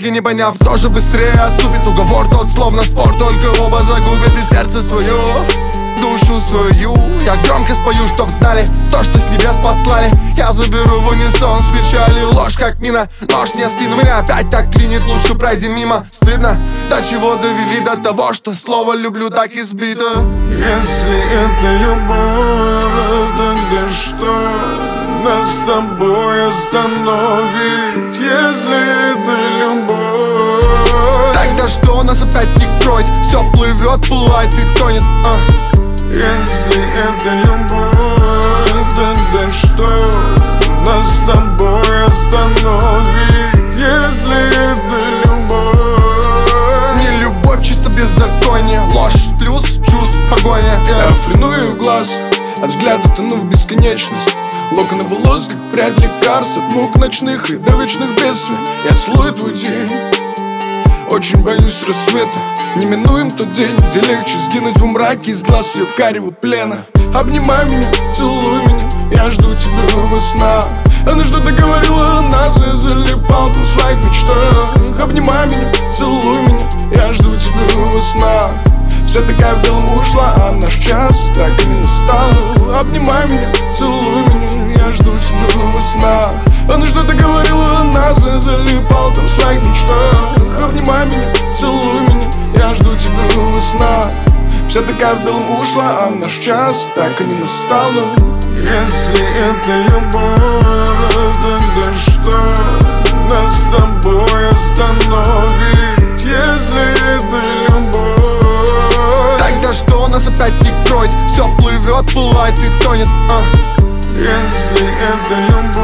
итоге не поняв, кто же быстрее отступит. Уговор тот словно спор, только оба загубят и сердце свое, душу свою. Я громко спою, чтоб знали то, что с небес послали. Я заберу в унисон с печали ложь, как мина. Нож мне в спину, меня опять так клинит. Лучше пройди мимо, стыдно. До чего довели, до того, что слово люблю так избито. Если это любовь, тогда что нас с тобой остановит? Если это любовь, тогда что нас опять не кроет? Все плывет, пылает и тонет. Если это любовь, тогда что нас с тобой остановит? Если это любовь, не любовь, чисто беззаконие. Ложь плюс чувств, погоня. Я в плену ее глаз, от взгляда тону в бесконечность. Локоны волос, как прядь лекарств, от мук ночных и до вечных бедствий. Я целую твой день, очень боюсь рассвета. Не минуем тот день, где легче сгинуть в мраке из глаз ее карего плена. Обнимай меня, целуй меня, я жду тебя во снах. Она что-то говорила о нас, я залипал там в своих мечтах. Обнимай меня, целуй меня, я жду тебя во снах. Вся такая в белом ушла, а наш час так и не настал. Обнимай меня, целуй меня, я жду тебя во снах. Она что-то говорила о нас, я залипал там в своих мечтах. Обнимай меня, целуй меня, я жду тебя во снах. Вся такая в белом ушла, а наш час так и не настал. Если это любовь, тогда что нас с тобой остановит? Если это любовь, тогда что нас опять не кроет? Все плывет, пылает и тонет. если это любовь,